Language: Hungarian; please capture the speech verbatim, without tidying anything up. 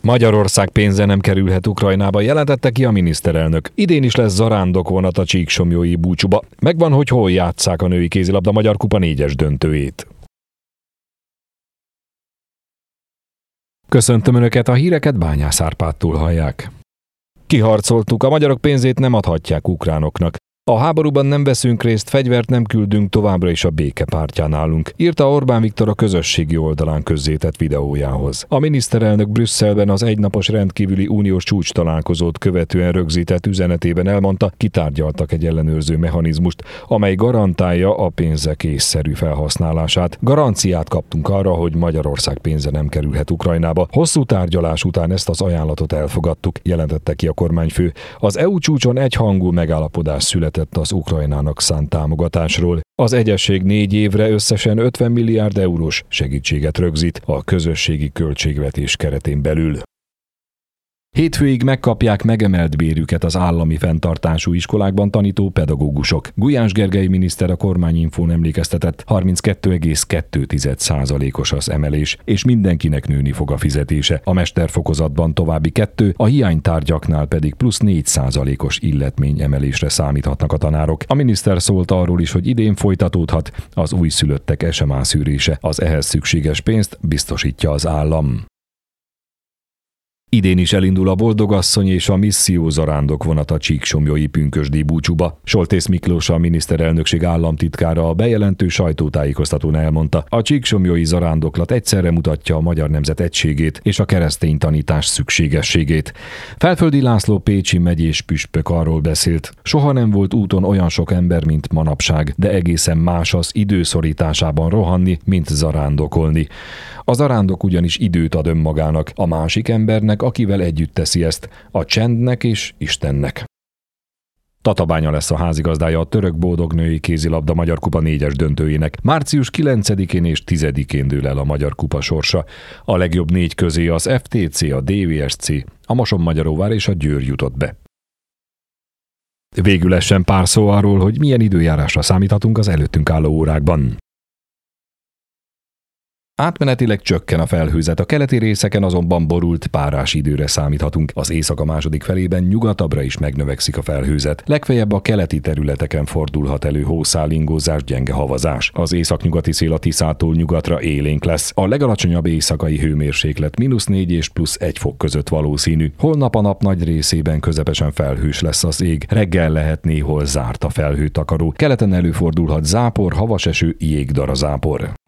Magyarország pénze nem kerülhet Ukrajnába, jelentette ki a miniszterelnök. Idén is lesz zarándokvonat a Csíksomlyói búcsúba. Megvan, hogy hol játsszák a női kézilabda Magyar Kupa négyes döntőjét. Köszöntöm Önöket, a híreket Bányász Árpádtól hallják. Kiharcoltuk, a magyarok pénzét nem adhatják ukránoknak. A háborúban nem veszünk részt, fegyvert nem küldünk, továbbra is a béke pártján állunk, írta Orbán Viktor a közösségi oldalán közzétett videójához. A miniszterelnök Brüsszelben az egynapos rendkívüli uniós csúcs találkozót követően rögzített üzenetében elmondta, kitárgyaltak egy ellenőrző mechanizmust, amely garantálja a pénzek észszerű felhasználását. Garanciát kaptunk arra, hogy Magyarország pénze nem kerülhet Ukrajnába. Hosszú tárgyalás után ezt az ajánlatot elfogadtuk, jelentette ki a kormányfő. Az é u csúcson egyhangú megállapodás született az Ukrajnának szánt támogatásról. Az egyezség négy évre összesen ötven milliárd eurós segítséget rögzít a közösségi költségvetés keretén belül. Hétfőig megkapják megemelt bérüket az állami fenntartású iskolákban tanító pedagógusok. Gulyás Gergely miniszter a Kormányinfón emlékeztetett, harminckettő egész kettő százalékos az emelés, és mindenkinek nőni fog a fizetése. A mesterfokozatban további kettő, a hiánytárgyaknál pedig plusz négy százalékos illetmény emelésre számíthatnak a tanárok. A miniszter szólt arról is, hogy idén folytatódhat az újszülöttek es em á szűrése. Az ehhez szükséges pénzt biztosítja az állam. Idén is elindul a Boldogasszony és a Misszió zarándokvonat a Csíksomlyói pünkösdi búcsúba. Soltész Miklós, a miniszterelnökség államtitkára a bejelentő sajtótájékoztatón elmondta, a csíksomlyói zarándoklat egyszerre mutatja a magyar nemzet egységét és a keresztény tanítás szükségességét. Felföldi László pécsi megyés püspök arról beszélt, soha nem volt úton olyan sok ember, mint manapság, de egészen más az időszorításában rohanni, mint zarándokolni. A zarándok ugyanis időt ad önmagának, a másik embernek, akivel együtt teszi ezt, a csendnek és Istennek. Tatabánya lesz a házigazdája a török boldognői kézilabda Magyar Kupa négyes döntőjének. Március kilencedikén és tizedikén dől el a Magyar Kupa sorsa. A legjobb négy közé az ef té cé, a dé vé es cé, a Mosonmagyaróvár és a Győr jutott be. Végül essen pár szó arról, hogy milyen időjárásra számíthatunk az előttünk álló órákban. Átmenetileg csökken a felhőzet, a keleti részeken azonban borult, párás időre számíthatunk. Az éjszaka második felében nyugatabbra is megnövekszik a felhőzet. Legfeljebb a keleti területeken fordulhat elő hószálingózás, gyenge havazás. Az északnyugati szél a Tiszától nyugatra élénk lesz. A legalacsonyabb éjszakai hőmérséklet mínusz négy és plusz egy fok között valószínű. Holnap a nap nagy részében közepesen felhős lesz az ég. Reggel lehet néhol zárt a felhőtakaró. Keleten előfordulhat zápor, havaseső, jégdarazápor.